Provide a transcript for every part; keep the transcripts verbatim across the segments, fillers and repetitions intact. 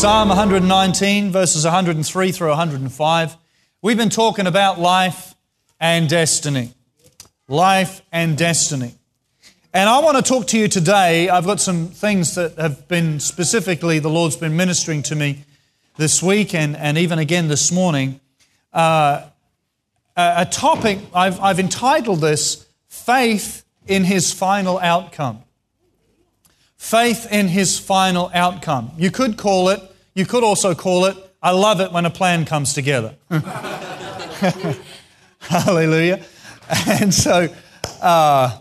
Psalm one hundred nineteen, verses one hundred three through one hundred five. We've been talking about life and destiny. Life and destiny. And I want to talk to you today. I've got some things that have been specifically, the Lord's been ministering to me this week and, and even again this morning. Uh, a, a topic, I've, I've entitled this, Faith in His Final Outcome. Faith in His final outcome. You could call it, you could also call it, I love it when a plan comes together. Hallelujah. And so, uh,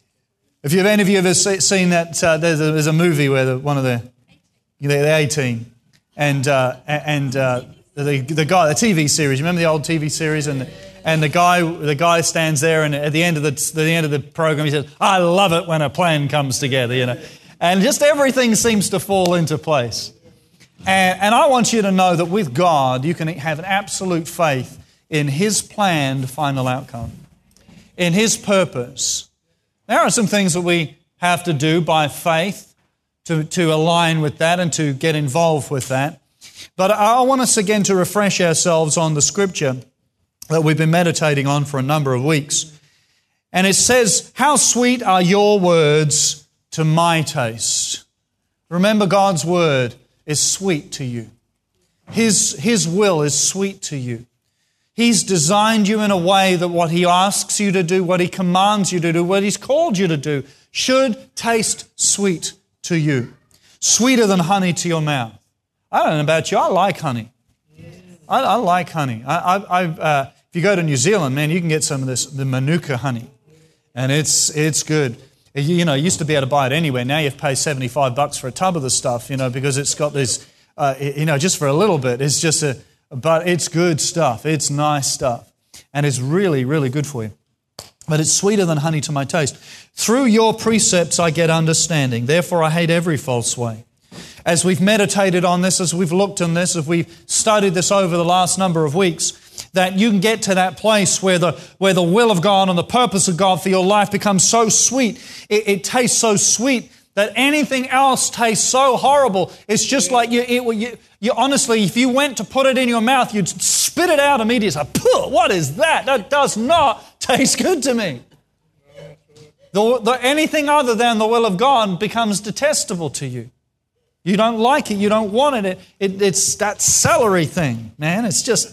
if you've any of you ever seen that, uh, there's, a, there's a movie where the, one of the, the A-Team, and uh, and uh, the the guy, the T V series, remember the old T V series, and the, and the guy the guy stands there, and at the end of the the end of the program, he says, "I love it when a plan comes together," you know. And just everything seems to fall into place. And, and I want you to know that with God, you can have an absolute faith in His planned final outcome, in His purpose. There are some things that we have to do by faith to, to align with that and to get involved with that. But I want us again to refresh ourselves on the scripture that we've been meditating on for a number of weeks. And it says, "How sweet are your words to my taste." Remember, God's word is sweet to you. His, His will is sweet to you. He's designed you in a way that what He asks you to do, what He commands you to do, what He's called you to do, should taste sweet to you. Sweeter than honey to your mouth. I don't know about you, I like honey. I, I like honey. I, I, I, uh, if you go to New Zealand, man, you can get some of this, the Manuka honey. And it's it's good. You know, you used to be able to buy it anywhere. Now you have to pay seventy-five bucks for a tub of the stuff, you know, because it's got this, uh, you know, just for a little bit. It's just a, but it's good stuff. It's nice stuff. And it's really, really good for you. But it's sweeter than honey to my taste. Through your precepts I get understanding. Therefore I hate every false way. As we've meditated on this, as we've looked on this, as we've studied this over the last number of weeks, that you can get to that place where the where the will of God and the purpose of God for your life becomes so sweet. It, it tastes so sweet that anything else tastes so horrible. It's just like you, it, you, you honestly, if you went to put it in your mouth, you'd spit it out immediately. It's like, "Puh, what is that? That does not taste good to me." The, the, anything other than the will of God becomes detestable to you. You don't like it. You don't want it. It, it it's that celery thing, man. It's just...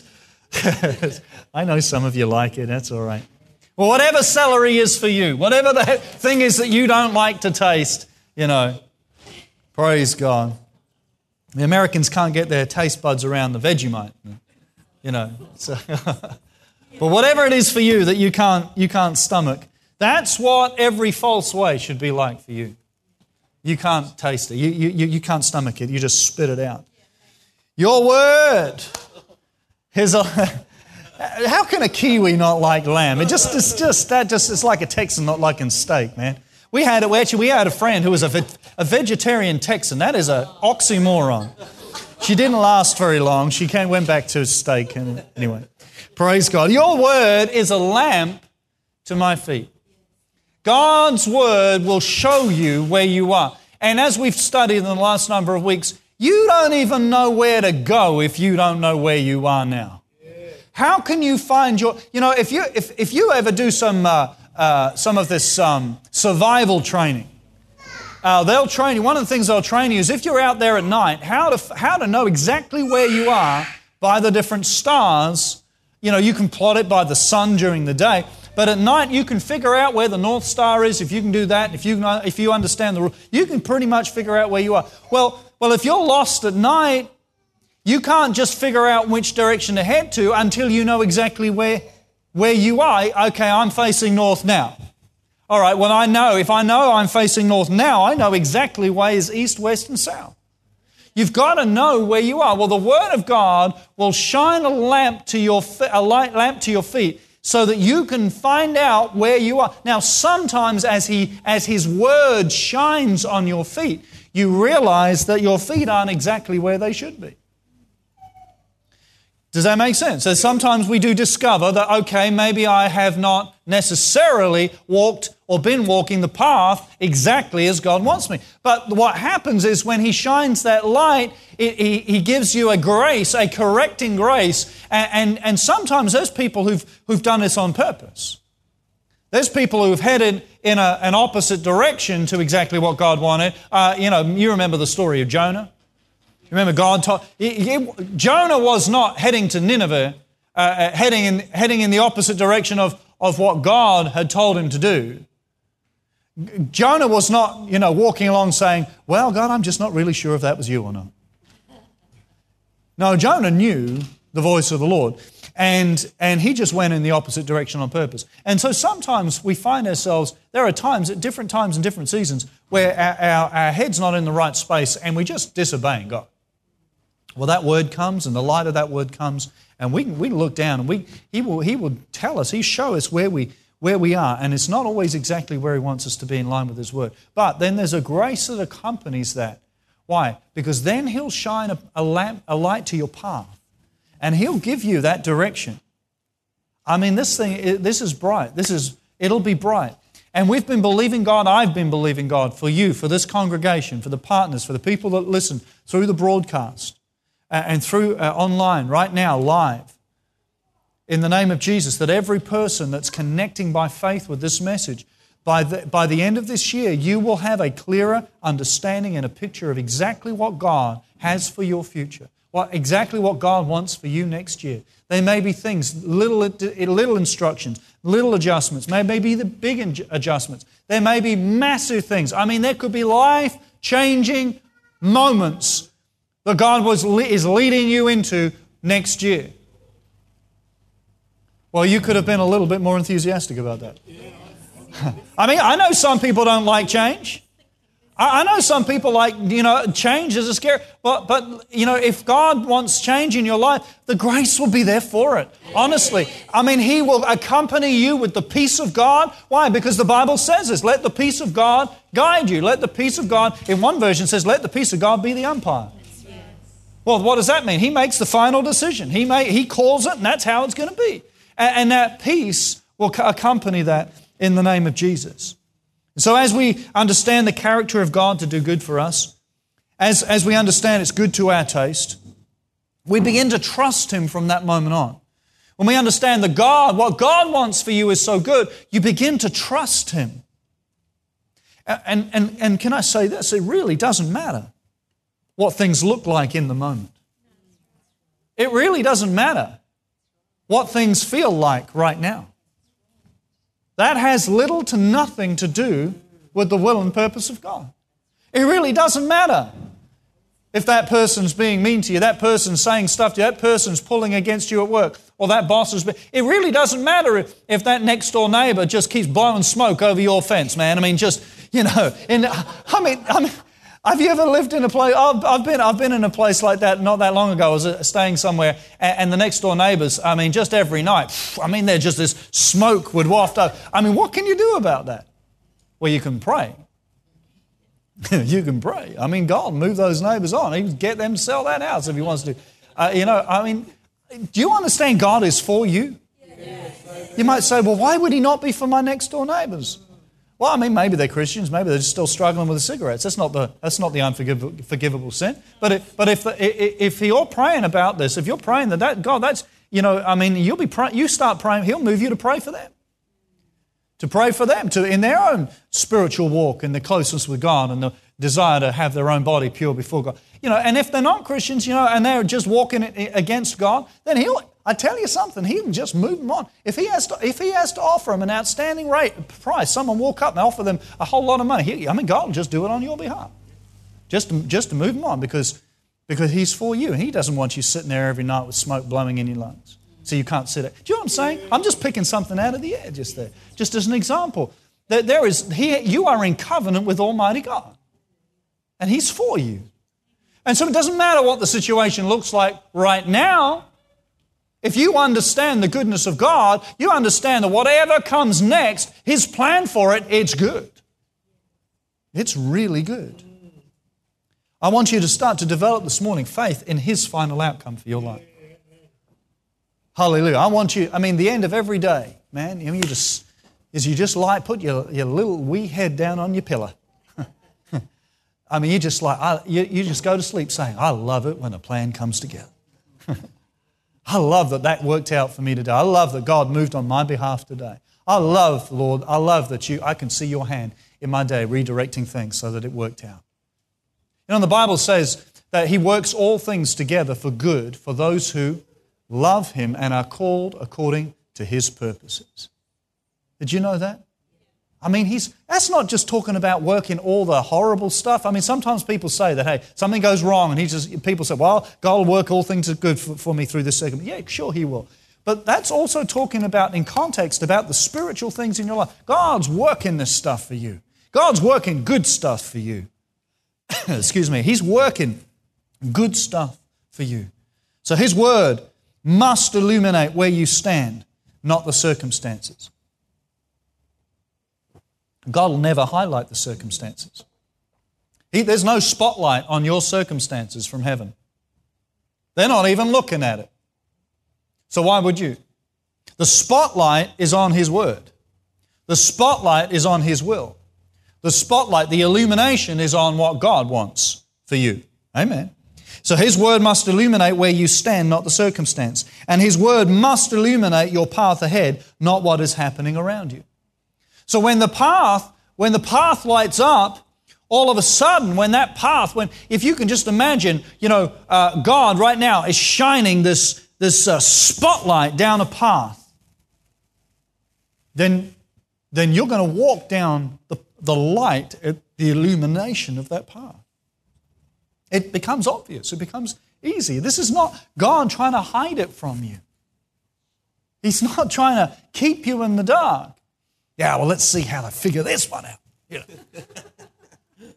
I know some of you like it, that's all right. Well, whatever celery is for you, whatever the thing is that you don't like to taste, you know, praise God. The Americans can't get their taste buds around the Vegemite, you know. So but whatever it is for you that you can't you can't stomach, that's what every false way should be like for you. You can't taste it. You, you, you can't stomach it. You just spit it out. Your word. Here's a, how can a Kiwi not like lamb? It just, it's just, that just, it's like a Texan not liking steak, man. We had, we actually, we had a friend who was a, a vegetarian Texan. That is an oxymoron. She didn't last very long. She came, went back to steak. And anyway, praise God. Your word is a lamp to my feet. God's word will show you where you are. And as we've studied in the last number of weeks, you don't even know where to go if you don't know where you are now. Yeah. How can you find your... You know, if you if, if you ever do some uh, uh, some of this um, survival training, uh, they'll train you. One of the things they'll train you is if you're out there at night, how to how to know exactly where you are by the different stars. You know, you can plot it by the sun during the day, but at night you can figure out where the North Star is. If you can do that, if you if you understand the rule, you can pretty much figure out where you are. Well. Well, if you're lost at night, you can't just figure out which direction to head to until you know exactly where, where you are. Okay, I'm facing north now. All right, well, I know, if I know I'm facing north now, I know exactly ways east, west, and south. You've got to know where you are. Well, the Word of God will shine a lamp to your a light lamp to your feet so that you can find out where you are. Now, sometimes as He as His Word shines on your feet, you realize that your feet aren't exactly where they should be. Does that make sense? So sometimes we do discover that, okay, maybe I have not necessarily walked or been walking the path exactly as God wants me. But what happens is when He shines that light, it, he, he gives you a grace, a correcting grace. And, and, and sometimes there's people who've, who've done this on purpose. There's people who've headed in a, an opposite direction to exactly what God wanted. Uh, you know, you remember the story of Jonah. Remember, God told... He, he, Jonah was not heading to Nineveh, uh, heading, in, heading in the opposite direction of, of what God had told him to do. Jonah was not, you know, walking along saying, well, God, I'm just not really sure if that was you or not. No, Jonah knew the voice of the Lord, and, and he just went in the opposite direction on purpose. And so sometimes we find ourselves, there are times, at different times and different seasons, where our, our, our head's not in the right space and we're just disobeying God. Well, that word comes, and the light of that word comes, and we we look down, and we He will He will tell us, He show us where we where we are, and it's not always exactly where He wants us to be in line with His word. But then there's a grace that accompanies that. Why? Because then He'll shine a, a lamp, a light to your path, and He'll give you that direction. I mean, this thing, this is bright. This is it'll be bright. And we've been believing God, I've been believing God for you, for this congregation, for the partners, for the people that listen through the broadcast. And through uh, online, right now, live, in the name of Jesus, that every person that's connecting by faith with this message, by the, by the end of this year, you will have a clearer understanding and a picture of exactly what God has for your future, what, exactly what God wants for you next year. There may be things, little, little instructions, little adjustments, maybe the big adjustments. There may be massive things. I mean, there could be life-changing moments that God was, is leading you into next year. Well, you could have been a little bit more enthusiastic about that. I mean, I know some people don't like change. I, I know some people like, you know, change is a scary. But, but, you know, if God wants change in your life, the grace will be there for it. Honestly. I mean, He will accompany you with the peace of God. Why? Because the Bible says this. Let the peace of God guide you. Let the peace of God, in one version says, let the peace of God be the umpire. Well, what does that mean? He makes the final decision. He may, he calls it, and that's how it's going to be. And, and that peace will accompany that in the name of Jesus. So as we understand the character of God to do good for us, as, as we understand it's good to our taste, we begin to trust Him from that moment on. When we understand that God, what God wants for you is so good, you begin to trust Him. And, and, and can I say this? It really doesn't matter what things look like in the moment. It really doesn't matter what things feel like right now. That has little to nothing to do with the will and purpose of God. It really doesn't matter if that person's being mean to you, that person's saying stuff to you, that person's pulling against you at work, or that boss is... It really doesn't matter if, if that next door neighbor just keeps blowing smoke over your fence, man. I mean, just, you know, in, I mean... I mean Have you ever lived in a place, I've, I've been I've been in a place like that not that long ago. I was staying somewhere, and, and the next door neighbours, I mean, just every night, I mean, they're just this smoke would waft up. I mean, what can you do about that? Well, you can pray. You can pray. I mean, God move those neighbours on. He can get them to sell that house if He wants to. Uh, you know, I mean, do you understand God is for you? Yes. You might say, well, why would He not be for my next door neighbours? Well, I mean, maybe they're Christians. Maybe they're still struggling with the cigarettes. That's not the that's not the unforgivable sin. But it, but if if you're praying about this, if you're praying that, that God, that's you know, I mean, you'll be pray, you start praying. He'll move you to pray for them, to pray for them, to in their own spiritual walk and the closeness with God and the desire to have their own body pure before God. You know, and if they're not Christians, you know, and they're just walking against God, then He'll. I tell you something, He can just move them on. If He has to, if He has to offer them an outstanding rate price, someone walk up and offer them a whole lot of money. He, I mean, God will just do it on your behalf, just to, just to move them on because because He's for you, and He doesn't want you sitting there every night with smoke blowing in your lungs, so you can't sit there. Do you know what I'm saying? I'm just picking something out of the air just there, just as an example. That there is, he, you are in covenant with Almighty God, and He's for you, and so it doesn't matter what the situation looks like right now. If you understand the goodness of God, you understand that whatever comes next, His plan for it, it's good. It's really good. I want you to start to develop this morning faith in His final outcome for your life. Hallelujah. I want you, I mean, the end of every day, man, you, know, you just, is you just like, put your, your little wee head down on your pillow. I mean, you just like, I, you, you just go to sleep saying, I love it when a plan comes together. I love that that worked out for me today. I love that God moved on my behalf today. I love, Lord, I love that you, I can see your hand in my day redirecting things so that it worked out. You know, the Bible says that He works all things together for good for those who love Him and are called according to His purposes. Did you know that? I mean, he's that's not just talking about working all the horrible stuff. I mean, sometimes people say that, hey, something goes wrong, and he just people say, well, God will work all things good for, for me through this circumstance. Yeah, sure He will. But that's also talking about, in context, about the spiritual things in your life. God's working this stuff for you. God's working good stuff for you. Excuse me. He's working good stuff for you. So His Word must illuminate where you stand, not the circumstances. God will never highlight the circumstances. He, there's no spotlight on your circumstances from heaven. They're not even looking at it. So why would you? The spotlight is on His Word. The spotlight is on His will. The spotlight, the illumination is on what God wants for you. Amen. So His Word must illuminate where you stand, not the circumstance. And His Word must illuminate your path ahead, not what is happening around you. So when the path, when the path lights up, all of a sudden, when that path, when if you can just imagine, you know, uh, God right now is shining this this uh, spotlight down a path, then then you're going to walk down the the light, at the illumination of that path. It becomes obvious. It becomes easy. This is not God trying to hide it from you. He's not trying to keep you in the dark. Yeah, well, let's see how to figure this one out. You know.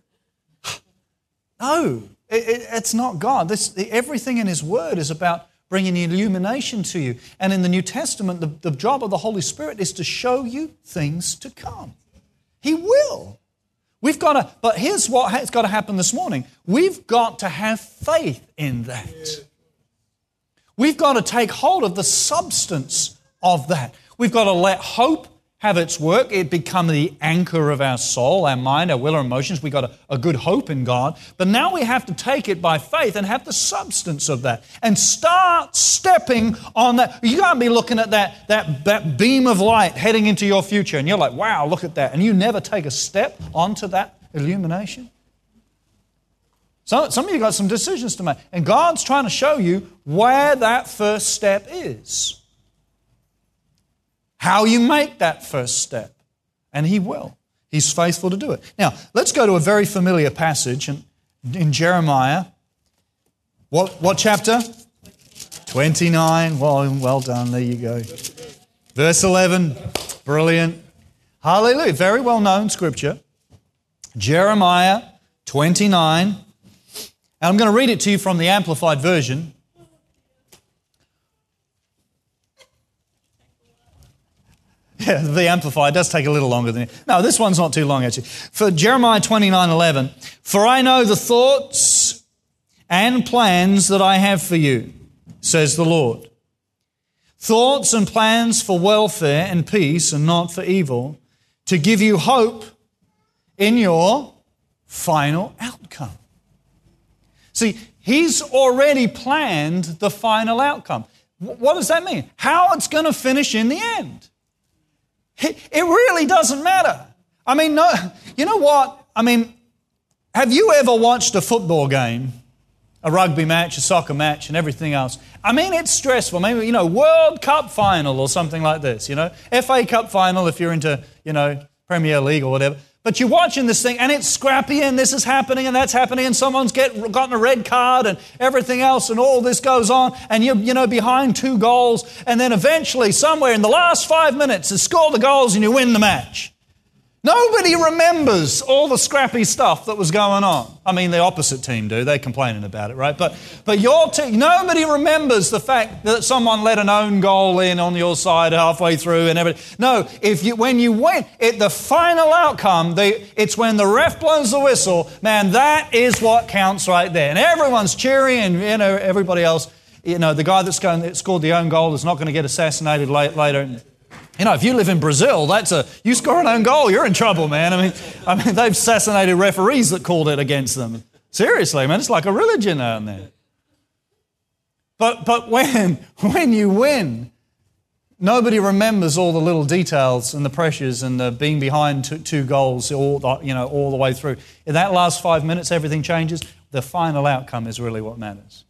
No, it, it, it's not God. This, everything in His Word is about bringing illumination to you. And in the New Testament, the, the job of the Holy Spirit is to show you things to come. He will. We've got to, but here's what has got to happen this morning. We've got to have faith in that. We've got to take hold of the substance of that. We've got to let hope have its work. It become the anchor of our soul, our mind, our will, our emotions. We've got a, a good hope in God. But now we have to take it by faith and have the substance of that and start stepping on that. You can't be looking at that, that, that beam of light heading into your future and you're like, wow, look at that. And you never take a step onto that illumination. So, some of you got some decisions to make. And God's trying to show you where that first step is. How you make that first step. And He will. He's faithful to do it. Now, let's go to a very familiar passage in, in Jeremiah. What, what chapter? twenty-nine. Well, well done. There you go. Verse eleven. Brilliant. Hallelujah. Very well known scripture. Jeremiah twenty-nine. And I'm going to read it to you from the Amplified Version. Yeah, the Amplified does take a little longer than it. No, this one's not too long actually. For Jeremiah twenty-nine eleven, for I know the thoughts and plans that I have for you, says the Lord. Thoughts and plans for welfare and peace and not for evil, to give you hope in your final outcome. See, He's already planned the final outcome. What does that mean? How it's going to finish in the end. It really doesn't matter. I mean, no, you know what? I mean, have you ever watched a football game, a rugby match, a soccer match, and everything else? I mean, it's stressful. Maybe, you know, World Cup final or something like this, you know, F A Cup final if you're into, you know, Premier League or whatever. But you're watching this thing and it's scrappy and this is happening and that's happening and someone's get, gotten a red card and everything else and all this goes on and you're, you know, behind two goals and then eventually somewhere in the last five minutes they score the goals and you win the match. Nobody remembers all the scrappy stuff that was going on. I mean, the opposite team do. They're complaining about it, right? But but your team, nobody remembers the fact that someone let an own goal in on your side halfway through and everything. No, if you when you win, it, the final outcome, the, it's when the ref blows the whistle, man, that is what counts right there. And everyone's cheering and, you know, everybody else, you know, the guy that's going that scored the own goal is not going to get assassinated late, later. You know, if you live in Brazil, that's a you score an own goal, you're in trouble, man. I mean, I mean, they've assassinated referees that called it against them. Seriously, man, it's like a religion down there. But but when when you win, nobody remembers all the little details and the pressures and the being behind two, two goals, all the, you know, all the way through. In that last five minutes, everything changes. The final outcome is really what matters.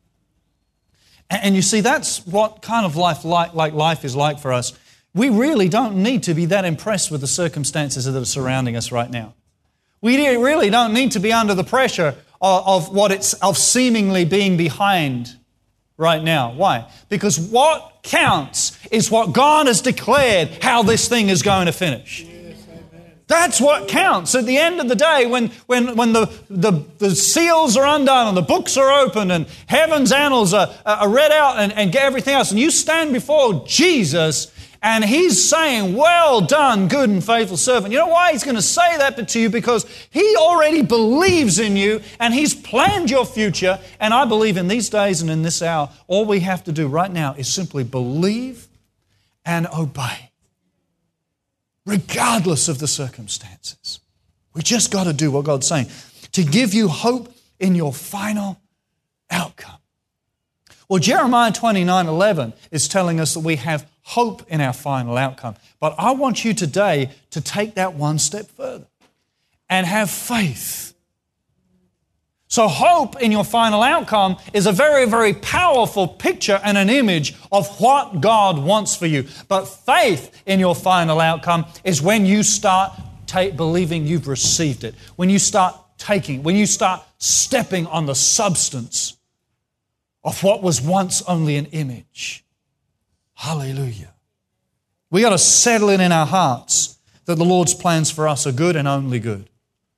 And, and you see, that's what kind of life like, like life is like for us. We really don't need to be that impressed with the circumstances that are surrounding us right now. We really don't need to be under the pressure of, of what it's of seemingly being behind right now. Why? Because what counts is what God has declared how this thing is going to finish. That's what counts. At the end of the day, when, when, when the, the, the seals are undone and the books are opened and heaven's annals are, are read out and, and everything else, and you stand before Jesus and He's saying, well done, good and faithful servant. You know why He's going to say that to you? Because He already believes in you and He's planned your future. And I believe in these days and in this hour, all we have to do right now is simply believe and obey, regardless of the circumstances. We just got to do what God's saying to give you hope in your final outcome. Well, Jeremiah twenty-nine eleven is telling us that we have hope in our final outcome. But I want you today to take that one step further and have faith. So hope in your final outcome is a very, very powerful picture and an image of what God wants for you. But faith in your final outcome is when you start ta- believing you've received it, when you start taking, when you start stepping on the substance of what was once only an image. Hallelujah. We got to settle it in our hearts that the Lord's plans for us are good and only good.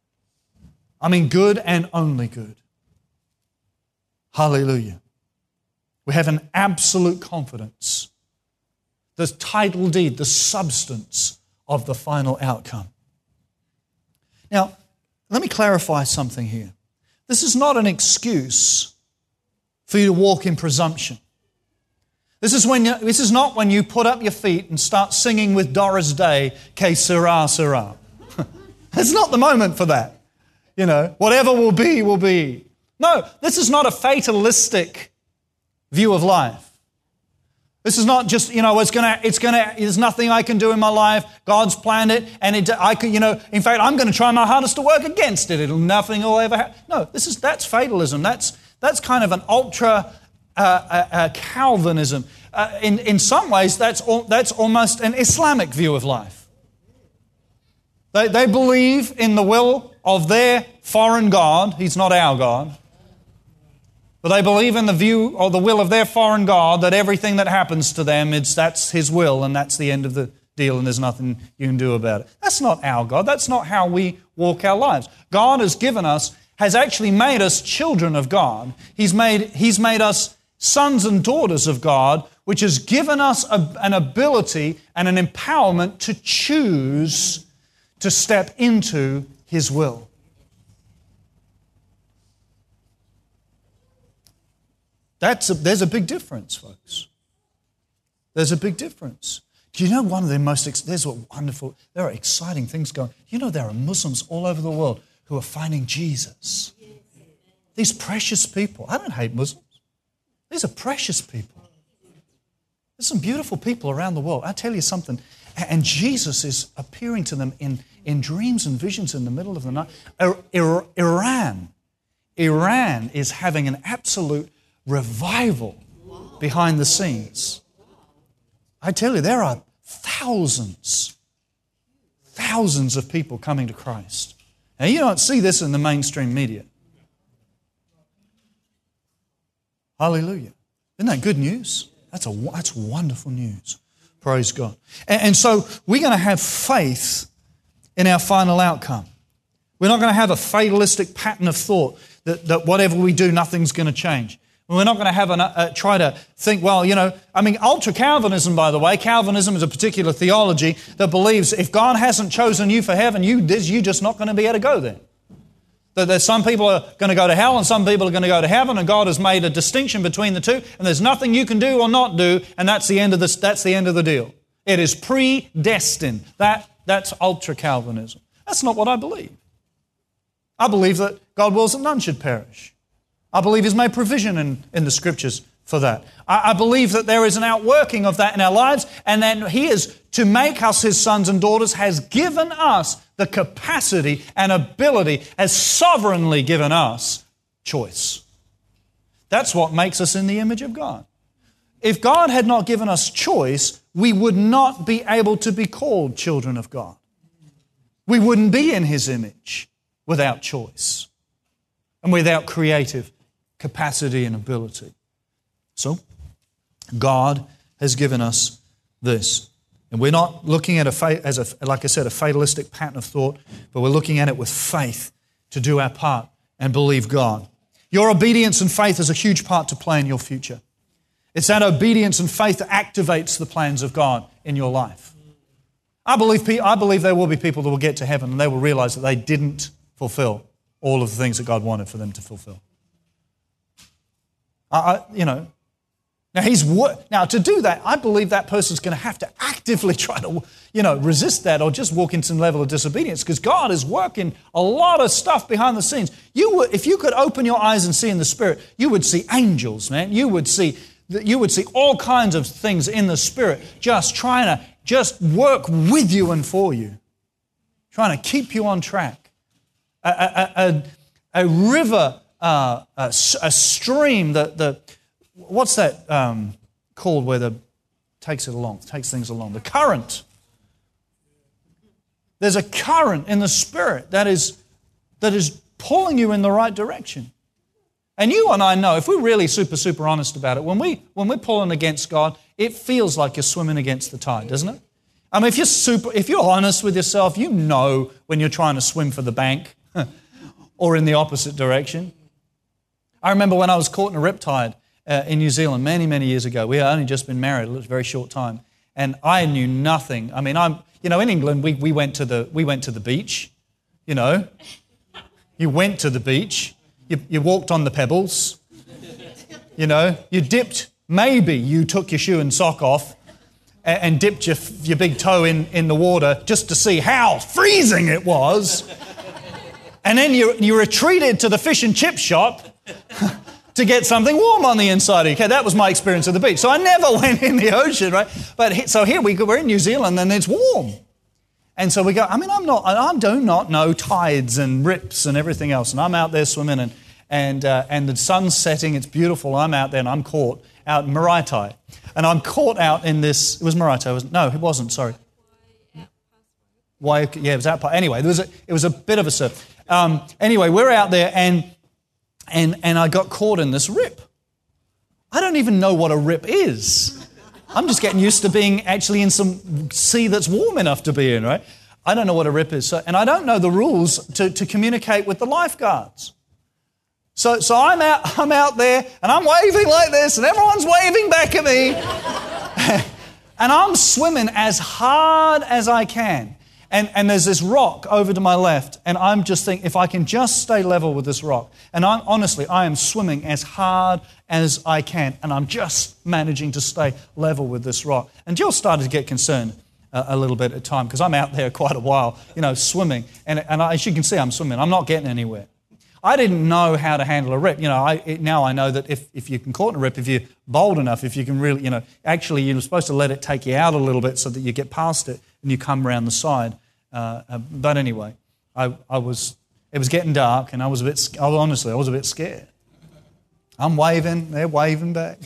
I mean, good and only good. Hallelujah. We have an absolute confidence. The title deed, the substance of the final outcome. Now, let me clarify something here. This is not an excuse for you to walk in presumption. This is when you, this is not when you put up your feet and start singing with Doris Day, Que sera, sera. It's not the moment for that. You know, whatever will be, will be. No, this is not a fatalistic view of life. This is not just, you know, it's gonna, it's gonna, there's nothing I can do in my life. God's planned it, and it, I can, you know, in fact, I'm going to try my hardest to work against it. It'll nothing will ever happen. No, this is that's fatalism. That's that's kind of an ultra uh, uh, uh, Calvinism. Uh, in in some ways, that's al- that's almost an Islamic view of life. They they believe in the will of their foreign God. He's not our God. But they believe in the view or the will of their foreign God, that everything that happens to them, it's that's His will and that's the end of the deal and there's nothing you can do about it. That's not our God. That's not how we walk our lives. God has given us, has actually made us children of God. He's made, He's made us sons and daughters of God, which has given us a, an ability and an empowerment to choose to step into His will. That's a, there's a big difference, folks. There's a big difference. Do you know one of the most, ex- there's what wonderful, there are exciting things going. You know there are Muslims all over the world who are finding Jesus. These precious people. I don't hate Muslims. These are precious people. There's some beautiful people around the world. I tell you something, and Jesus is appearing to them in, in dreams and visions in the middle of the night. Iran, Iran is having an absolute revival behind the scenes. I tell you, there are thousands, thousands of people coming to Christ. Now, you don't see this in the mainstream media. Hallelujah. Isn't that good news? That's a that's wonderful news. Praise God. And, and so we're going to have faith in our final outcome. We're not going to have a fatalistic pattern of thought that, that whatever we do, nothing's going to change. We're not going to have an, uh, try to think, well, you know, I mean, ultra-Calvinism, by the way, Calvinism is a particular theology that believes if God hasn't chosen you for heaven, you, you're just not going to be able to go there. That there's some people are going to go to hell and some people are going to go to heaven, and God has made a distinction between the two, and there's nothing you can do or not do, and that's the end of this, that's the end of the deal. It is predestined. That, that's ultra-Calvinism. That's not what I believe. I believe that God wills that none should perish. I believe He's made provision in, in the Scriptures for that. I, I believe that there is an outworking of that in our lives, and then He is, to make us His sons and daughters, has given us the capacity and ability, has sovereignly given us choice. That's what makes us in the image of God. If God had not given us choice, we would not be able to be called children of God. We wouldn't be in His image without choice and without creative capacity and ability. So, God has given us this. And we're not looking at a, as a, like I said, a fatalistic pattern of thought, but we're looking at it with faith to do our part and believe God. Your obedience and faith has a huge part to play in your future. It's that obedience and faith that activates the plans of God in your life. I believe, I believe there will be people that will get to heaven and they will realize that they didn't fulfill all of the things that God wanted for them to fulfill. I, I, you know, now he's now to do that, I believe that person's going to have to actively try to, you know, resist that or just walk into some level of disobedience, because God is working a lot of stuff behind the scenes. You would, if you could open your eyes and see in the Spirit, you would see angels, man. You would see you would see all kinds of things in the Spirit just trying to just work with you and for you, trying to keep you on track. A, a, a, a river, uh, a, a stream, the the. What's that um, called where the takes it along, takes things along? The current. There's a current in the Spirit that is that is pulling you in the right direction. And you and I know, if we're really super, super honest about it, when, we, when we're pulling against God, it feels like you're swimming against the tide, doesn't it? I mean, if you're super, if you're honest with yourself, you know when you're trying to swim for the bank or in the opposite direction. I remember when I was caught in a riptide Uh, in New Zealand many, many years ago. We had only just been married, it was a very short time, and I knew nothing. I mean, I'm, you know, in England, we, we went to the we went to the beach. You know, you went to the beach. You, you walked on the pebbles. You know, you dipped. Maybe you took your shoe and sock off and, and dipped your your big toe in in the water just to see how freezing it was, and then you you retreated to the fish and chip shop to get something warm on the inside. Okay, that was my experience of the beach. So I never went in the ocean, right? But he, so here we go, we're in New Zealand and it's warm. And so we go, I mean, I'm not, I do not know tides and rips and everything else. And I'm out there swimming and and uh, and the sun's setting, it's beautiful. I'm out there and I'm caught out in Maraetai. And I'm caught out in this, it was Maraetai, wasn't it? No, it wasn't, sorry. Why? Yeah, it was out. Anyway, there was a, it was a bit of a surf. Um, anyway, we're out there and And, and I got caught in this rip. I don't even know what a rip is. I'm just getting used to being actually in some sea that's warm enough to be in, right? I don't know what a rip is. So, and I don't know the rules to, to communicate with the lifeguards. So, so I'm out, I'm out there and I'm waving like this and everyone's waving back at me. And I'm swimming as hard as I can. And, and there's this rock over to my left, and I'm just thinking, if I can just stay level with this rock, and I'm, honestly, I am swimming as hard as I can, and I'm just managing to stay level with this rock. And Jill started to get concerned uh, a little bit at time, because I'm out there quite a while, you know, swimming, and, and I, as you can see, I'm swimming. I'm not getting anywhere. I didn't know how to handle a rip. You know, I, it, now I know that if, if you can caught in a rip, if you're bold enough, if you can really, you know, actually you're supposed to let it take you out a little bit so that you get past it and you come around the side. Uh, uh, but anyway, I, I was, it was getting dark and I was a bit, I was, honestly, I was a bit scared. I'm waving, they're waving back.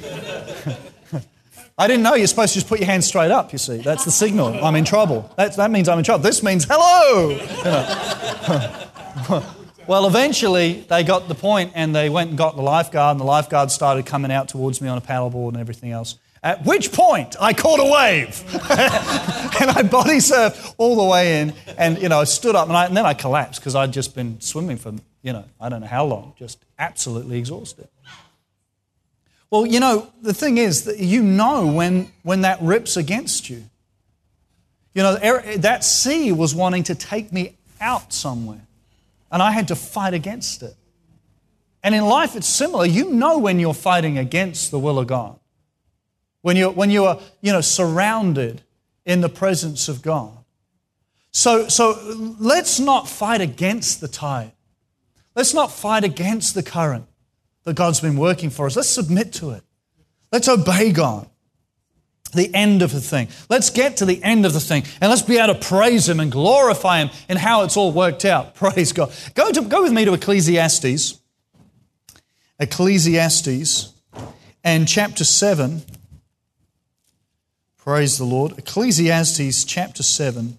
I didn't know you're supposed to just put your hands straight up, you see. That's the signal. I'm in trouble. That, that means I'm in trouble. This means hello. You know. Well, eventually they got the point and they went and got the lifeguard, and the lifeguard started coming out towards me on a paddleboard and everything else. At which point I caught a wave and I body surfed all the way in, and you know I stood up and, I, and then I collapsed because I'd just been swimming for you know I don't know how long, just absolutely exhausted. Well, you know the thing is that you know when when that rips against you. You know that sea was wanting to take me out somewhere. And I had to fight against it. And in life it's similar. You know when you're fighting against the will of God. When you're, when you are, you know, surrounded in the presence of God. So, so let's not fight against the tide. Let's not fight against the current that God's been working for us. Let's submit to it. Let's obey God. The end of the thing. Let's get to the end of the thing and let's be able to praise Him and glorify Him in how it's all worked out. Praise God. Go, to, go with me to Ecclesiastes. Ecclesiastes and chapter seven. Praise the Lord. Ecclesiastes chapter seven.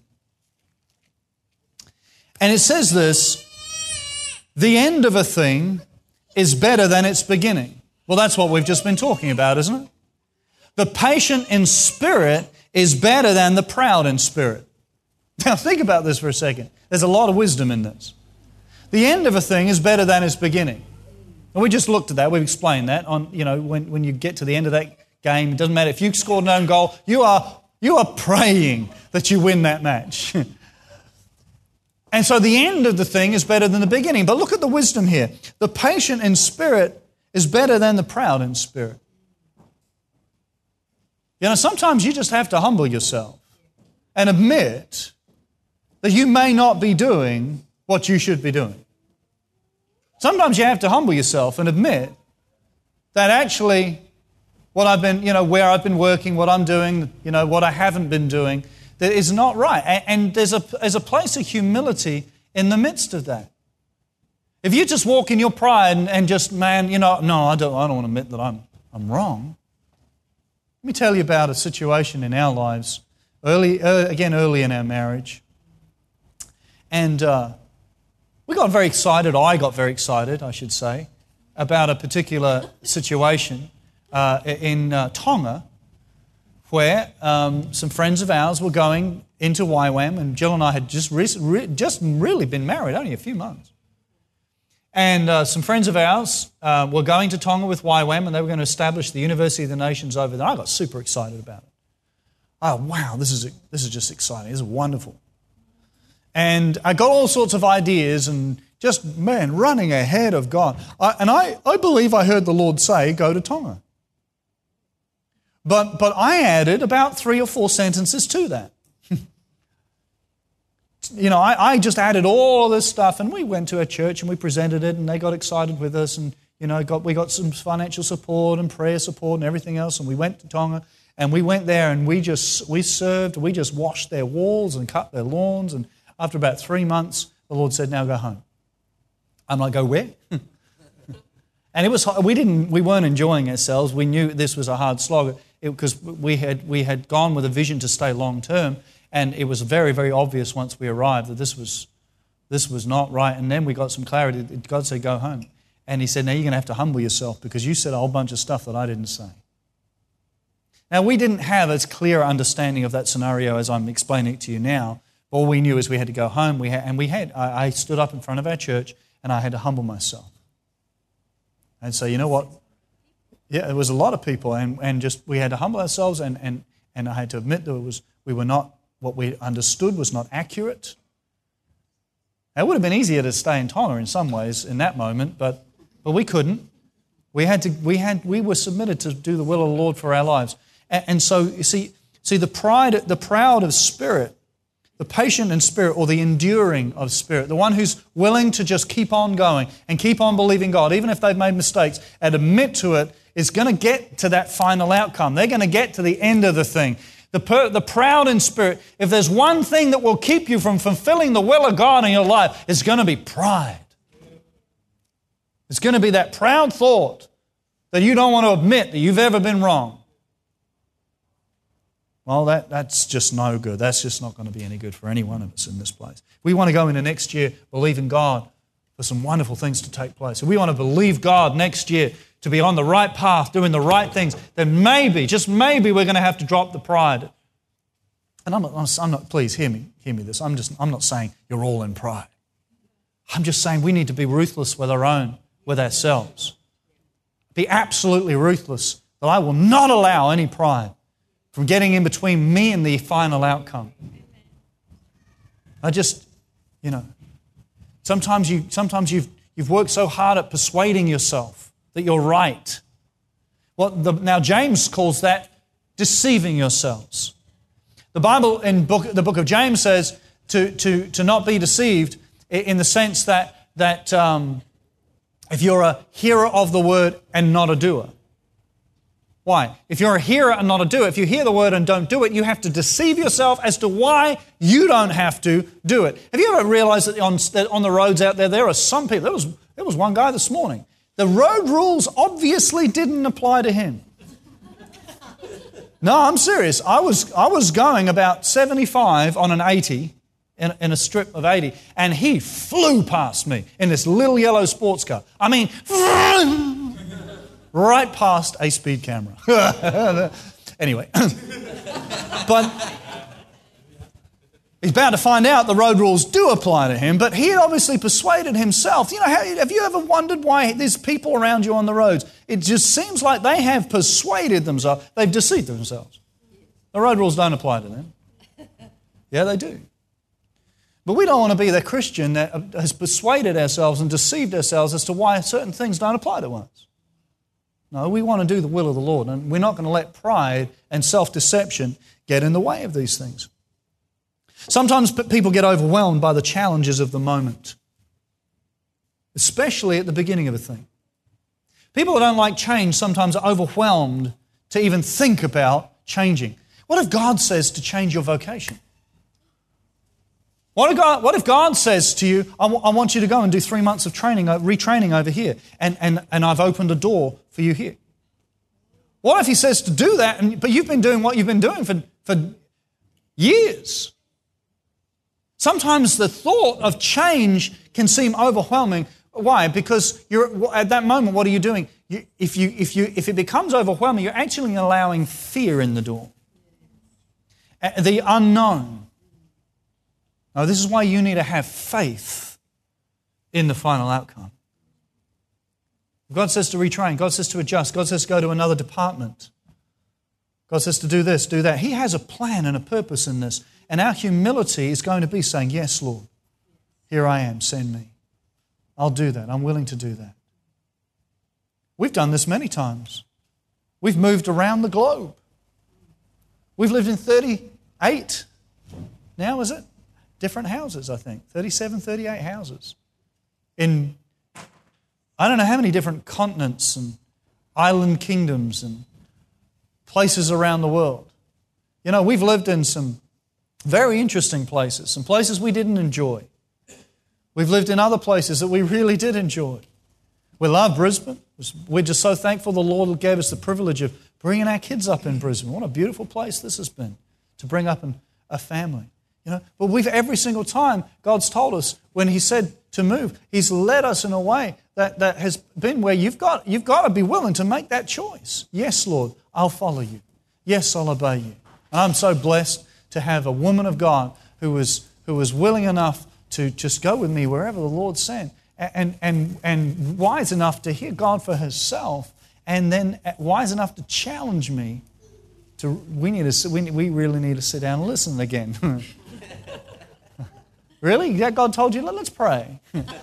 And it says this, the end of a thing is better than its beginning. Well, that's what we've just been talking about, isn't it? The patient in spirit is better than the proud in spirit. Now think about this for a second. There's a lot of wisdom in this. The end of a thing is better than its beginning. And we just looked at that. We've explained that. On, you know, when, when you get to the end of that game, it doesn't matter if you scored an own goal, you are, you are praying that you win that match. And so the end of the thing is better than the beginning. But look at the wisdom here. The patient in spirit is better than the proud in spirit. You know, sometimes you just have to humble yourself and admit that you may not be doing what you should be doing. Sometimes you have to humble yourself and admit that actually what I've been, you know, where I've been working, what I'm doing, you know, what I haven't been doing, that is not right. And there's a, there's a place of humility in the midst of that. If you just walk in your pride and, and just, man, you know, no, I don't, I don't want to admit that I'm, I'm wrong. Let me tell you about a situation in our lives, early, uh, again, early in our marriage. And uh, we got very excited, I got very excited, I should say, about a particular situation uh, in uh, Tonga where um, some friends of ours were going into Y WAM, and Jill and I had just, re- re- just really been married, only a few months. And uh, some friends of ours uh, were going to Tonga with Y WAM, and they were going to establish the University of the Nations over there. I got super excited about it. Oh, wow, this is, this is just exciting. This is wonderful. And I got all sorts of ideas and just, man, running ahead of God. I, and I, I believe I heard the Lord say, go to Tonga. But, but I added about three or four sentences to that. You know, I, I just added all this stuff, and we went to a church and we presented it, and they got excited with us, and you know, got we got some financial support and prayer support and everything else, and we went to Tonga, and we went there, and we just we served, we just washed their walls and cut their lawns, and after about three months, the Lord said, "Now go home." I'm like, "Go where?" And it was we didn't we weren't enjoying ourselves. We knew this was a hard slog because we had we had gone with a vision to stay long term. And it was very, very obvious once we arrived that this was this was not right. And then we got some clarity. God said, go home. And He said, now you're going to have to humble yourself because you said a whole bunch of stuff that I didn't say. Now, we didn't have as clear understanding of that scenario as I'm explaining it to you now. All we knew is we had to go home. We had, and we had. I, I stood up in front of our church and I had to humble myself. And say, you know what? Yeah, there was a lot of people. And, and just we had to humble ourselves and, and, and I had to admit that it was we were not what we understood was not accurate. It would have been easier to stay in Tonga in some ways in that moment, but but we couldn't. We had to. We had. We were submitted to do the will of the Lord for our lives. And, and so you see, see the pride, the proud of spirit, the patient in spirit, or the enduring of spirit, the one who's willing to just keep on going and keep on believing God, even if they've made mistakes, and admit to it, is going to get to that final outcome. They're going to get to the end of the thing. The, per, the proud in spirit, if there's one thing that will keep you from fulfilling the will of God in your life, it's going to be pride. It's going to be that proud thought that you don't want to admit that you've ever been wrong. Well, that, that's just no good. That's just not going to be any good for any one of us in this place. We want to go into next year believing God for some wonderful things to take place. If we want to believe God next year to be on the right path, doing the right things, then maybe, just maybe, we're going to have to drop the pride. And I'm not, I'm not, please hear me, hear me this. I'm just, I'm not saying you're all in pride. I'm just saying we need to be ruthless with our own, with ourselves. Be absolutely ruthless that I will not allow any pride from getting in between me and the final outcome. I just, you know, Sometimes, you, sometimes you've, you've worked so hard at persuading yourself that you're right. Well, the, now James calls that deceiving yourselves. The Bible in book, the book of James says to, to, to not be deceived in the sense that, that um, if you're a hearer of the word and not a doer. Why? If you're a hearer and not a doer, if you hear the word and don't do it, you have to deceive yourself as to why you don't have to do it. Have you ever realized that on, that on the roads out there, there are some people, there was, there was one guy this morning, the road rules obviously didn't apply to him. No, I'm serious. I was, I was going about seventy-five on an eighty, in, in a strip of eighty, and he flew past me in this little yellow sports car. I mean, right past a speed camera. Anyway, but he's bound to find out the road rules do apply to him, but he had obviously persuaded himself. You know, how, have you ever wondered why there's people around you on the roads? It just seems like they have persuaded themselves. They've deceived themselves. The road rules don't apply to them. Yeah, they do. But we don't want to be the Christian that has persuaded ourselves and deceived ourselves as to why certain things don't apply to us. No, we want to do the will of the Lord, and we're not going to let pride and self-deception get in the way of these things. Sometimes people get overwhelmed by the challenges of the moment, especially at the beginning of a thing. People who don't like change sometimes are overwhelmed to even think about changing. What if God says to change your vocation? What if God, what if God says to you, I, w- I want you to go and do three months of training, retraining over here, and, and, and I've opened a door for you here? What if He says to do that, and, but you've been doing what you've been doing for, for years? Sometimes the thought of change can seem overwhelming. Why? Because you're at that moment, what are you doing? You, if, you, if, you, if it becomes overwhelming, you're actually allowing fear in the door. The unknown. Now, this is why you need to have faith in the final outcome. God says to retrain. God says to adjust. God says to go to another department. God says to do this, do that. He has a plan and a purpose in this. And our humility is going to be saying, yes, Lord, here I am, send me. I'll do that. I'm willing to do that. We've done this many times. We've moved around the globe. We've lived in thirty-eight, now is it? Different houses, I think. thirty-seven, thirty-eight houses. In, I don't know how many different continents and island kingdoms and places around the world. You know, we've lived in some very interesting places, some places we didn't enjoy. We've lived in other places that we really did enjoy. We love Brisbane. We're just so thankful the Lord gave us the privilege of bringing our kids up in Brisbane. What a beautiful place this has been to bring up an, a family. You know, but we've every single time God's told us when He said to move, He's led us in a way that, that has been where you've got you've got to be willing to make that choice. Yes, Lord, I'll follow you. Yes, I'll obey you. And I'm so blessed to have a woman of God who was who was willing enough to just go with me wherever the Lord sent, and and and wise enough to hear God for herself, and then wise enough to challenge me. To we need to we we really need to sit down and listen again. Really? Yeah, God told you, let's pray.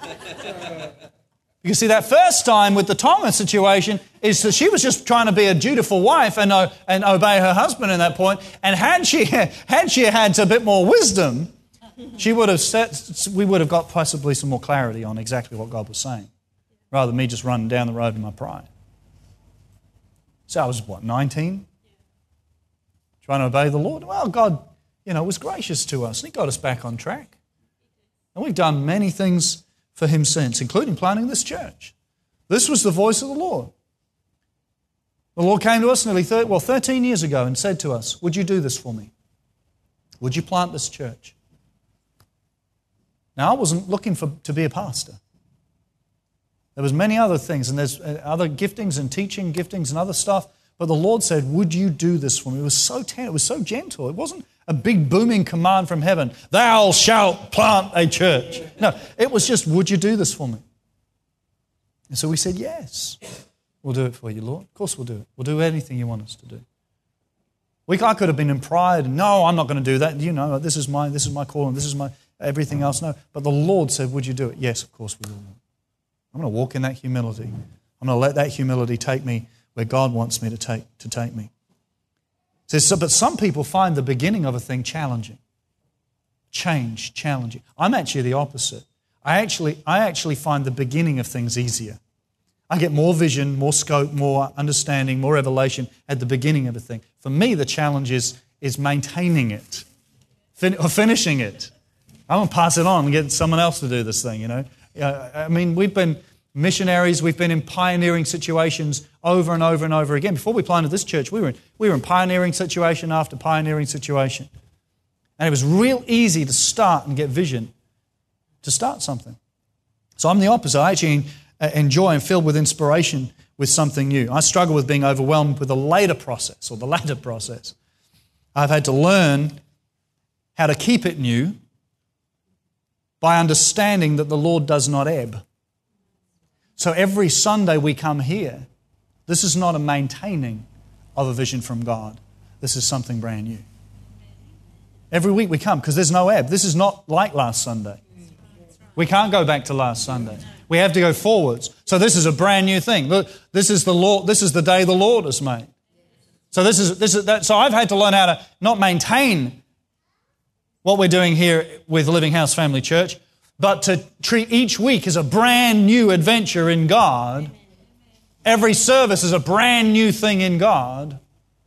You see, that first time with the Thomas situation is that she was just trying to be a dutiful wife and, uh, and obey her husband in that point. And had she had she had a bit more wisdom, she would have set, we would have got possibly some more clarity on exactly what God was saying, rather than me just running down the road in my pride. So I was, what, nineteen? Trying to obey the Lord? Well, God, you know, was gracious to us. He got us back on track. And we've done many things for Him since, including planting this church. This was the voice of the Lord. The Lord came to us nearly thirty, well, thirteen years ago and said to us, would you do this for me? Would you plant this church? Now, I wasn't looking for to be a pastor. There was many other things, and there's other giftings and teaching giftings and other stuff, but the Lord said, would you do this for me? It was so tender, it was so gentle. It wasn't a big booming command from heaven, thou shalt plant a church. No, it was just, would you do this for me? And so we said, yes, we'll do it for you, Lord. Of course we'll do it. We'll do anything you want us to do. We, I could have been in pride, and no, I'm not going to do that. You know, this is my, this is my calling. This is my. everything else, no. But the Lord said, would you do it? Yes, of course we will. I'm going to walk in that humility. I'm going to let that humility take me where God wants me to take, to take me. It says, so, but some people find the beginning of a thing challenging. Change, challenging. I'm actually the opposite. I actually, I actually find the beginning of things easier. I get more vision, more scope, more understanding, more revelation at the beginning of a thing. For me, the challenge is, is maintaining it, fin- or finishing it. I want to pass it on and get someone else to do this thing, you know. Uh, I mean, we've been missionaries, we've been in pioneering situations over and over and over again. Before we planted this church, we were in, we were in pioneering situation after pioneering situation. And it was real easy to start and get vision to start something. So I'm the opposite. I actually enjoy and filled with inspiration with something new. I struggle with being overwhelmed with the later process or the latter process. I've had to learn how to keep it new by understanding that the Lord does not ebb. So every Sunday we come here, this is not a maintaining of a vision from God. This is something brand new. Every week we come because there's no ebb. This is not like last Sunday. We can't go back to last Sunday. We have to go forwards. So this is a brand new thing. Look, this is the Lord. This is the day the Lord has made. So this is this is that. So I've had to learn how to not maintain what we're doing here with Living House Family Church, but to treat each week as a brand new adventure in God. Every service is a brand new thing in God,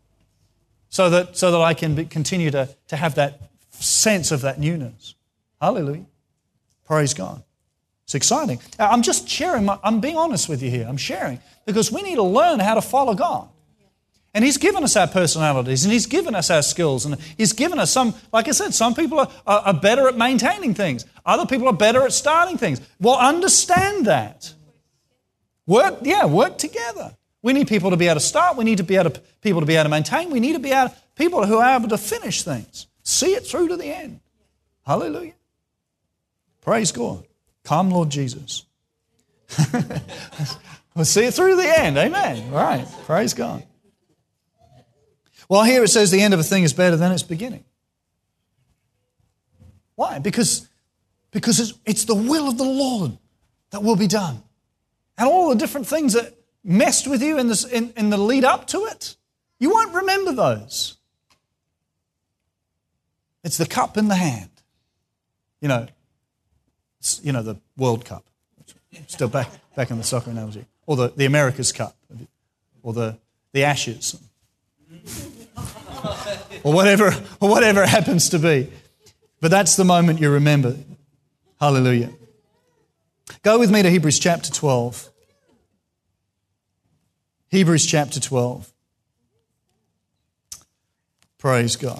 so that so that I can be, continue to, to have that sense of that newness. Hallelujah. Praise God. It's exciting. I'm just sharing, my, I'm being honest with you here. I'm sharing because we need to learn how to follow God. And He's given us our personalities and He's given us our skills and He's given us some, like I said, some people are, are, are better at maintaining things. Other people are better at starting things. Well, understand that. Work, yeah, work together. We need people to be able to start. We need to be able to, people to be able to maintain. We need to be able to, people who are able to finish things. See it through to the end. Hallelujah. Praise God. Come, Lord Jesus. We'll see it through to the end. Amen. All right. Praise God. Well, here it says the end of a thing is better than its beginning. Why? Because, because it's, it's the will of the Lord that will be done. And all the different things that messed with you in, this, in, in the lead up to it, you won't remember those. It's the cup in the hand. You know, it's, you know, the World Cup. Still back back in the soccer analogy. Or the, the America's Cup. Or the, the Ashes. or whatever or whatever it happens to be. But that's the moment you remember. Hallelujah. Go with me to Hebrews chapter twelve. Hebrews chapter twelve. Praise God.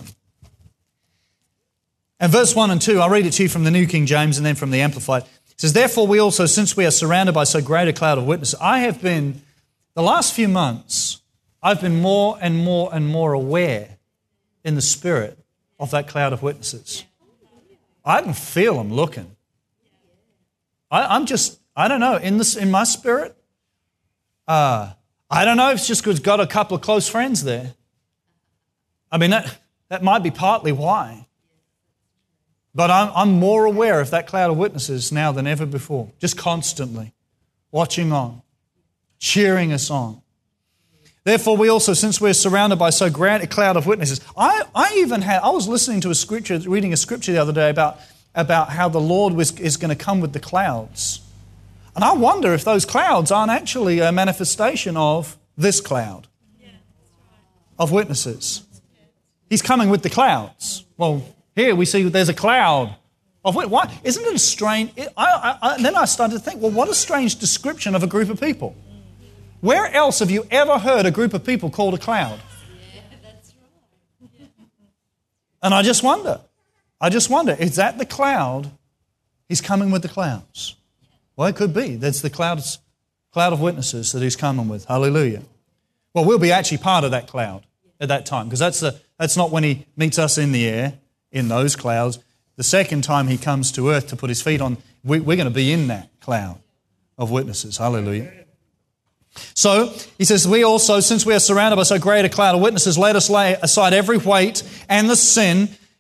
And verse one and two, I'll read it to you from the New King James and then from the Amplified. It says, therefore we also, since we are surrounded by so great a cloud of witnesses, I have been, the last few months, I've been more and more and more aware in the Spirit of that cloud of witnesses. I can feel them looking. I, I'm just, I don't know, in this, in my spirit, uh, I don't know if it's just because I've got a couple of close friends there. I mean, that, that might be partly why. But I'm, I'm more aware of that cloud of witnesses now than ever before, just constantly watching on, cheering us on. Therefore, we also, since we're surrounded by so great a cloud of witnesses, I, I even had, I was listening to a scripture, reading a scripture the other day about, about how the Lord was, is going to come with the clouds. And I wonder if those clouds aren't actually a manifestation of this cloud of witnesses. He's coming with the clouds. Well, here we see there's a cloud of witnesses. Why? Isn't it a strange... I, I, I, then I started to think, well, what a strange description of a group of people. Where else have you ever heard a group of people called a cloud? Yeah, that's right. And I just wonder, I just wonder, is that the cloud? He's coming with the clouds. Well, it could be. That's the clouds, cloud of witnesses that He's coming with. Hallelujah. Well, we'll be actually part of that cloud at that time, because that's, the, that's not when He meets us in the air, in those clouds. The second time He comes to earth to put His feet on, we, we're going to be in that cloud of witnesses. Hallelujah. So, he says, we also, since we are surrounded by so great a cloud of witnesses, let us lay aside every weight and the sin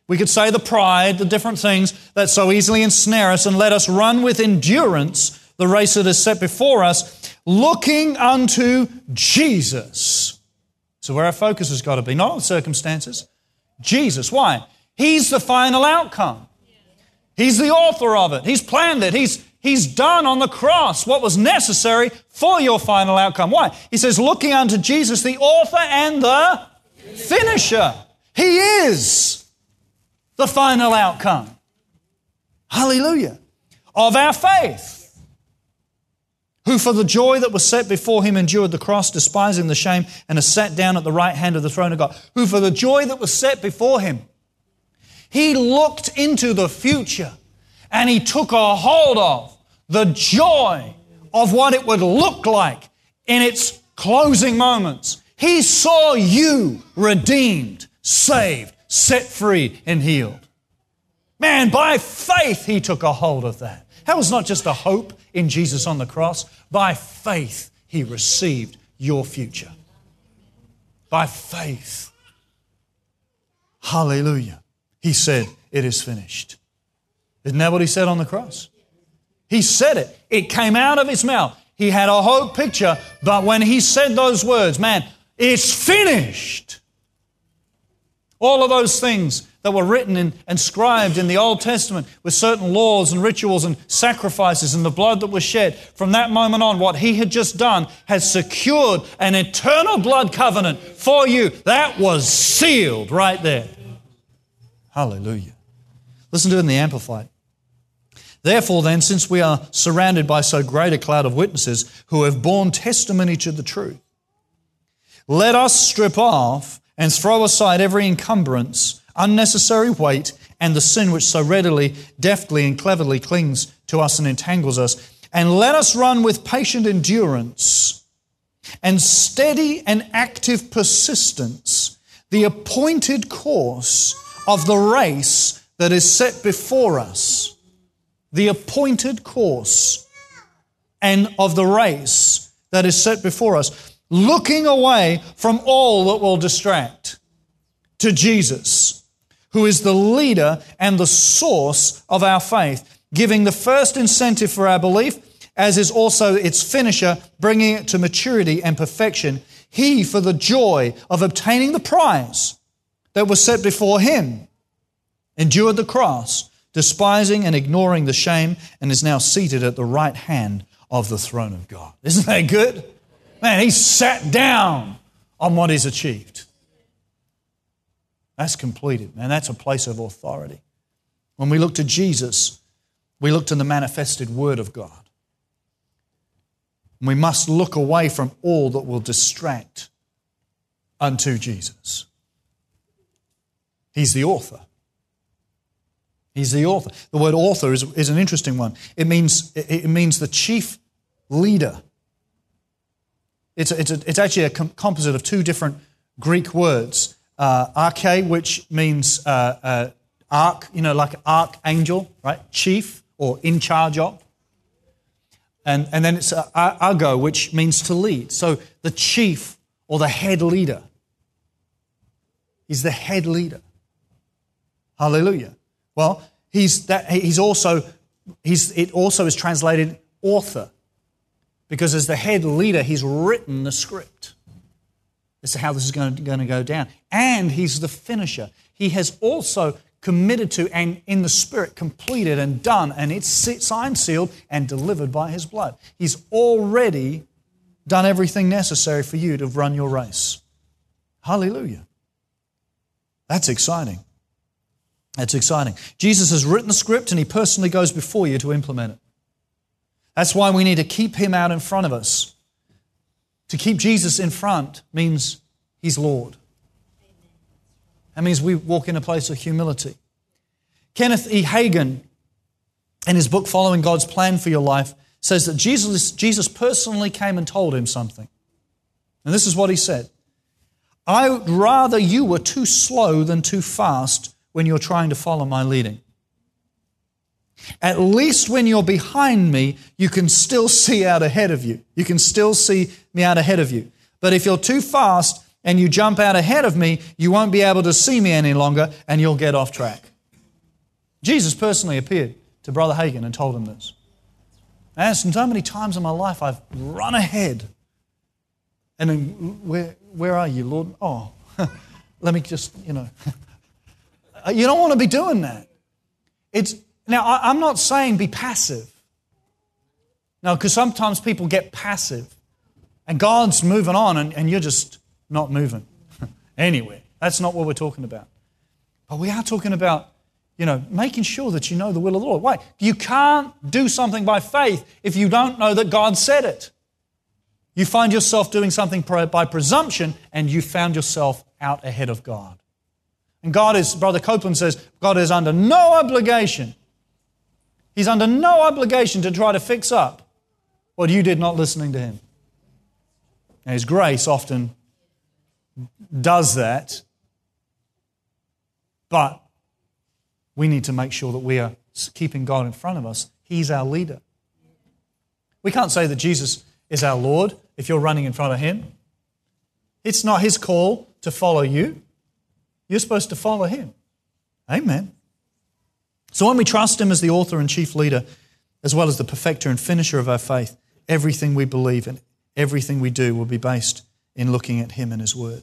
We could say the pride, the different things that so easily ensnare us, and let us run with endurance the race that is set before us, looking unto Jesus. So where our focus has got to be, not on circumstances. Jesus. Why? He's the final outcome. He's the author of it. He's planned it. He's, he's done on the cross what was necessary for your final outcome. Why? He says, looking unto Jesus, the author and the finisher. He is the final outcome. Hallelujah. Of our faith. Who for the joy that was set before him endured the cross, despising the shame, and has sat down at the right hand of the throne of God. Who for the joy that was set before him, he looked into the future and he took a hold of the joy of what it would look like in its closing moments. He saw you redeemed, saved, set free, and healed. Man, by faith he took a hold of that. That was not just a hope in Jesus on the cross. By faith he received your future. By faith. Hallelujah. He said, it is finished. Isn't that what he said on the cross? He said it. It came out of his mouth. He had a whole picture, but when he said those words, man, it's finished. All of those things that were written and inscribed in the Old Testament with certain laws and rituals and sacrifices and the blood that was shed, from that moment on, what he had just done has secured an eternal blood covenant for you. That was sealed right there. Hallelujah. Listen to it in the Amplified. Therefore then, since we are surrounded by so great a cloud of witnesses who have borne testimony to the truth, let us strip off and throw aside every encumbrance, unnecessary weight, and the sin which so readily, deftly, and cleverly clings to us and entangles us, and let us run with patient endurance and steady and active persistence the appointed course of the race that is set before us. The appointed course and of the race that is set before us, looking away from all that will distract to Jesus, who is the leader and the source of our faith, giving the first incentive for our belief, as is also its finisher, bringing it to maturity and perfection. He, for the joy of obtaining the prize that was set before him, endured the cross, despising and ignoring the shame, and is now seated at the right hand of the throne of God. Isn't that good? Man, he sat down on what he's achieved. That's completed, man. That's a place of authority. When we look to Jesus, we look to the manifested Word of God. We must look away from all that will distract unto Jesus. He's the author. He's the author. The word author is, is an interesting one. It means, it, it means the chief leader. It's, a, it's, a, it's actually a com- composite of two different Greek words. Uh, arche, which means uh, uh, arch, you know, like archangel, right? Chief or in charge of. And, and then it's uh, argo, which means to lead. So the chief or the head leader. He's the head leader. Hallelujah. Well, he's that. He's also. He's. It also is translated author, because as the head leader, he's written the script. This is how this is going to, going to go down. And he's the finisher. He has also committed to and in the Spirit completed and done, and it's signed, sealed, and delivered by his blood. He's already done everything necessary for you to run your race. Hallelujah. That's exciting. That's exciting. Jesus has written the script and he personally goes before you to implement it. That's why we need to keep him out in front of us. To keep Jesus in front means he's Lord. That means we walk in a place of humility. Kenneth E. Hagin, in his book Following God's Plan for Your Life, says that Jesus, Jesus personally came and told him something. And this is what he said. I would rather you were too slow than too fast when you're trying to follow my leading. At least when you're behind me, you can still see out ahead of you. You can still see me out ahead of you. But if you're too fast and you jump out ahead of me, you won't be able to see me any longer and you'll get off track. Jesus personally appeared to Brother Hagin and told him this. And so many times in my life I've run ahead. And then, where, where are you, Lord? Oh, let me just, you know. You don't want to be doing that. It's Now, I, I'm not saying be passive. No, because sometimes people get passive. And God's moving on and, and you're just not moving anywhere. That's not what we're talking about. But we are talking about, you know, making sure that you know the will of the Lord. Why? You can't do something by faith if you don't know that God said it. You find yourself doing something by presumption and you found yourself out ahead of God. And God is, Brother Copeland says, God is under no obligation. He's under no obligation to try to fix up what you did not listening to Him. Now, His grace often does that, but we need to make sure that we are keeping God in front of us. He's our leader. We can't say that Jesus is our Lord if you're running in front of Him. It's not His call to follow you. You're supposed to follow Him. Amen. So when we trust Him as the author and chief leader, as well as the perfecter and finisher of our faith, everything we believe and everything we do will be based in looking at Him and His Word.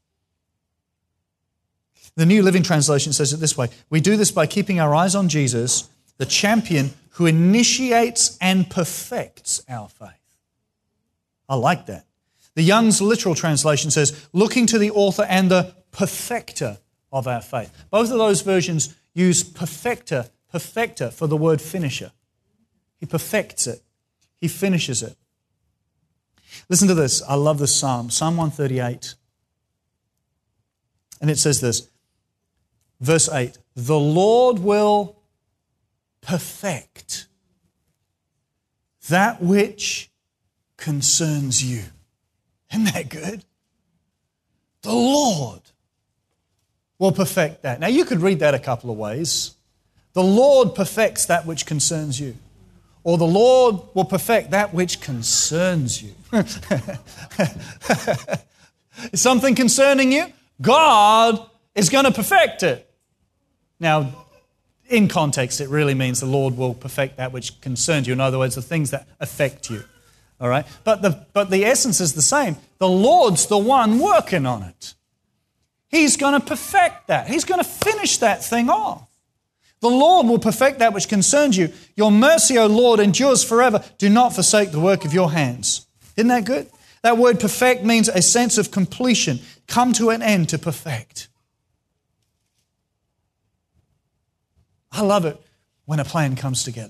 The New Living Translation says it this way: we do this by keeping our eyes on Jesus, the champion who initiates and perfects our faith. I like that. The Young's Literal Translation says, looking to the author and the perfecter of our faith. Both of those versions use perfecter, perfecter for the word finisher. He perfects it. He finishes it. Listen to this. I love this psalm, Psalm one thirty-eight. And it says this, verse eight, the Lord will perfect that which concerns you. Isn't that good? The Lord will perfect that. Now, you could read that a couple of ways. The Lord perfects that which concerns you. Or the Lord will perfect that which concerns you. Is something concerning you? God is going to perfect it. Now, in context, it really means the Lord will perfect that which concerns you. In other words, the things that affect you. All right? But the, but the essence is the same. The Lord's the one working on it. He's going to perfect that. He's going to finish that thing off. The Lord will perfect that which concerns you. Your mercy, O Lord, endures forever. Do not forsake the work of your hands. Isn't that good? That word perfect means a sense of completion. Come to an end, to perfect. I love it when a plan comes together.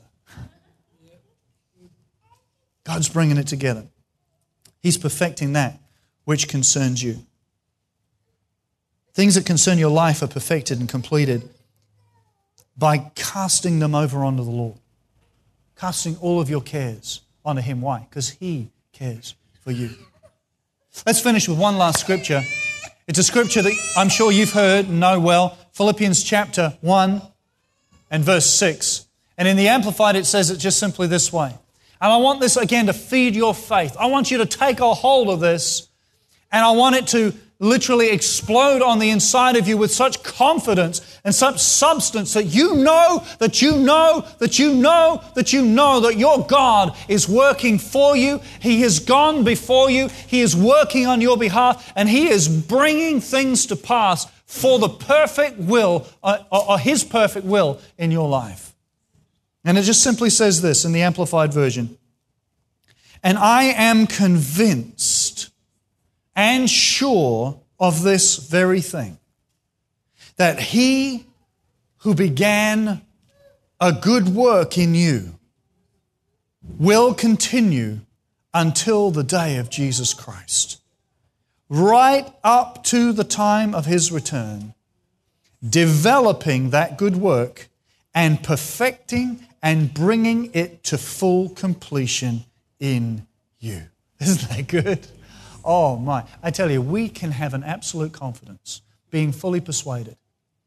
God's bringing it together. He's perfecting that which concerns you. Things that concern your life are perfected and completed by casting them over onto the Lord. Casting all of your cares onto Him. Why? Because He cares for you. Let's finish with one last scripture. It's a scripture that I'm sure you've heard and know well. Philippians chapter one and verse six. And in the Amplified it says it just simply this way. And I want this again to feed your faith. I want you to take a hold of this and I want it to literally explode on the inside of you with such confidence and such substance that you know, that you know, that you know, that you know that your God is working for you. He has gone before you. He is working on your behalf and He is bringing things to pass for the perfect will, uh, or His perfect will in your life. And it just simply says this in the Amplified Version. And I am convinced and sure of this very thing, that He who began a good work in you will continue until the day of Jesus Christ, right up to the time of His return, developing that good work and perfecting and bringing it to full completion in you. Isn't that good? Oh my, I tell you, we can have an absolute confidence, being fully persuaded.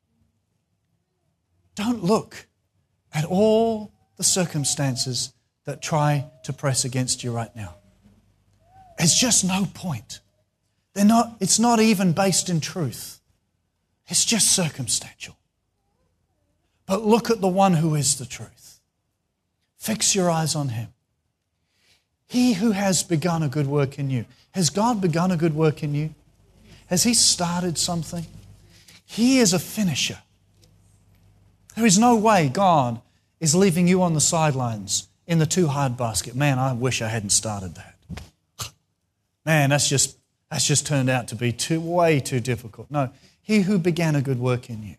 Don't look at all the circumstances that try to press against you right now. There's just no point. They're not, it's not even based in truth. It's just circumstantial. But look at the one who is the truth. Fix your eyes on Him. He who has begun a good work in you. Has God begun a good work in you? Has He started something? He is a finisher. There is no way God is leaving you on the sidelines in the too hard basket. Man, I wish I hadn't started that. Man, that's just that's just turned out to be too way too difficult. No, He who began a good work in you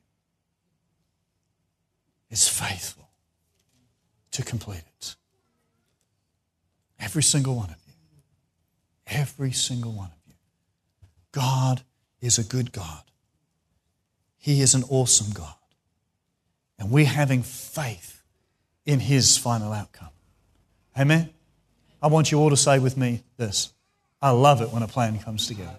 is faithful to complete it. Every single one of you. Every single one of you. God is a good God. He is an awesome God. And we're having faith in His final outcome. Amen? I want you all to say with me this. I love it when a plan comes together.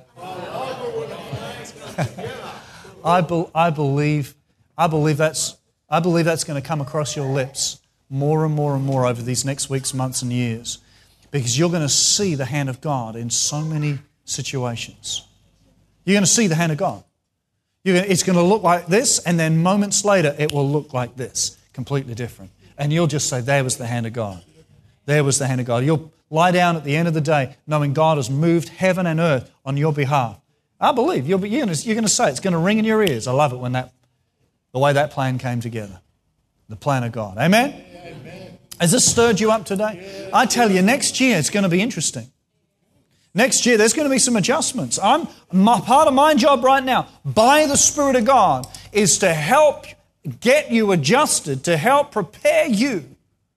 I, be, I believe, I believe that's, I believe that's going to come across your lips more and more and more over these next weeks, months, and years, because you're going to see the hand of God in so many situations. You're going to see the hand of God. You're going to, it's going to look like this, and then moments later it will look like this, completely different. And you'll just say, there was the hand of God. There was the hand of God. You'll lie down at the end of the day knowing God has moved heaven and earth on your behalf. I believe. You'll be, you're going to, you're going to say, it's going to ring in your ears. I love it when that, the way that plan came together. The plan of God. Amen? Amen. Has this stirred you up today? Yeah. I tell you, next year it's going to be interesting. Next year there's going to be some adjustments. I'm my, part of my job right now, by the Spirit of God, is to help get you adjusted, to help prepare you.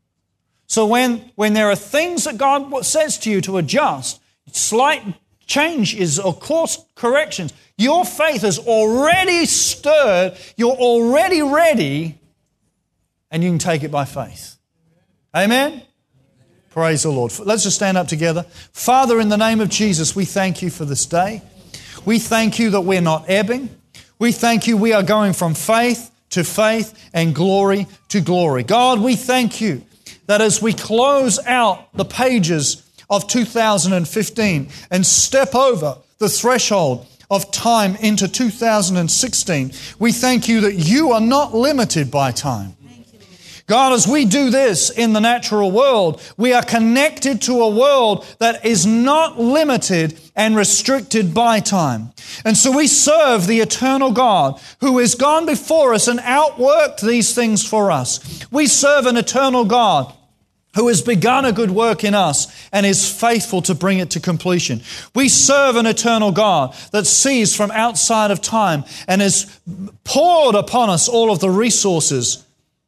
So when, when there are things that God says to you to adjust, slight changes or course corrections, your faith is already stirred, you're already ready, and you can take it by faith. Amen? Praise the Lord. Let's just stand up together. Father, in the name of Jesus, we thank You for this day. We thank You that we're not ebbing. We thank You we are going from faith to faith and glory to glory. God, we thank You that as we close out the pages of two thousand fifteen and step over the threshold of time into two thousand sixteen, we thank You that You are not limited by time. God, as we do this in the natural world, we are connected to a world that is not limited and restricted by time. And so we serve the eternal God who has gone before us and outworked these things for us. We serve an eternal God who has begun a good work in us and is faithful to bring it to completion. We serve an eternal God that sees from outside of time and has poured upon us all of the resources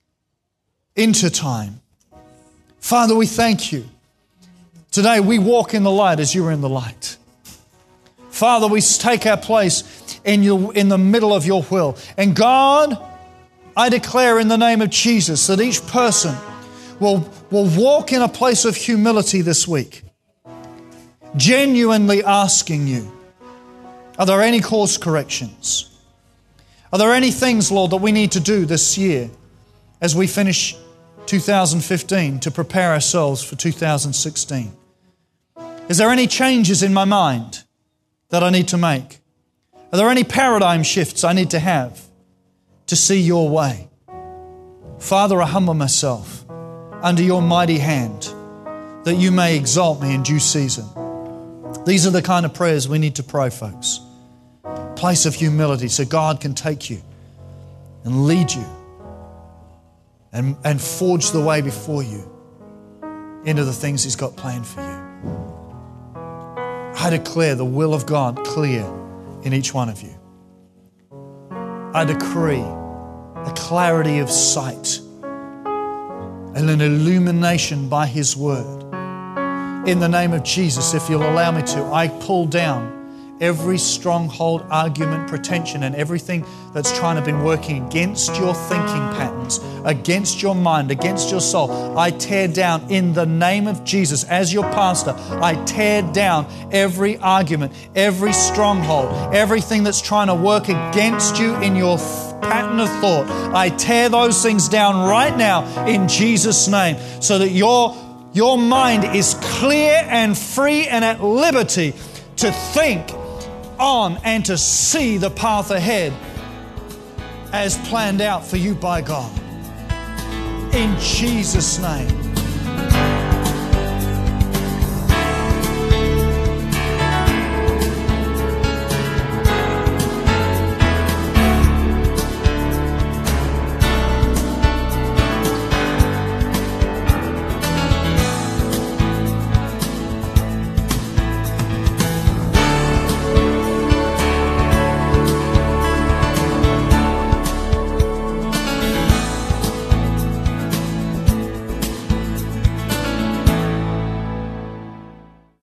into time. Father, we thank You. Today we walk in the light as You are in the light. Father, we take our place in your, in the middle of Your will. And God, I declare in the name of Jesus that each person will, will walk in a place of humility this week, genuinely asking You, are there any course corrections? Are there any things, Lord, that we need to do this year as we finish two thousand fifteen to prepare ourselves for two thousand sixteen? Is there any changes in my mind that I need to make? Are there any paradigm shifts I need to have to see Your way? Father, I humble myself under Your mighty hand that You may exalt me in due season. These are the kind of prayers we need to pray, folks. Place of humility so God can take you and lead you And, and forge the way before You into the things He's got planned for you. I declare the will of God clear in each one of you. I decree a clarity of sight and an illumination by His word. In the name of Jesus, if you'll allow me to, I pull down every stronghold, argument, pretension, and everything that's trying to be working against your thinking patterns, against your mind, against your soul. I tear down in the name of Jesus, as your pastor, I tear down every argument, every stronghold, everything that's trying to work against you in your pattern of thought. I tear those things down right now in Jesus' name, so that your, your mind is clear and free and at liberty to think on and to see the path ahead as planned out for you by God. In Jesus' name.